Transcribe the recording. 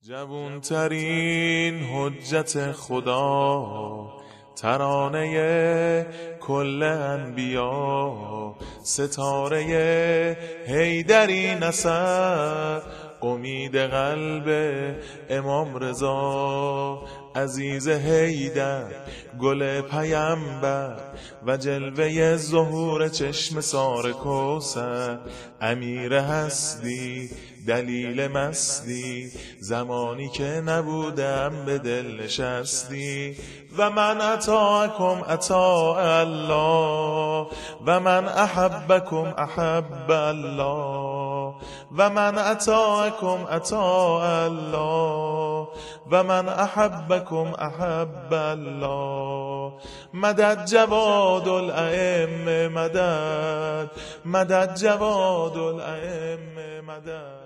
جوانترین حجت خدا، ترانه کل انبیا، ستاره حیدری نصر، امید قلب امام رضا، عزیز حیدر گل پیامبر و جلوه ظهور چشم سار کوثر، امیر هستی دلیل مستی، زمانی که نبودم به دل نشستی. و من اطاعکم اطاع الله و من احبکم احب الله و من اطاعکم اطاع الله و من احبکم احب الله. مدد جواد الائمه مدد، مدد جواد الائمه مدد.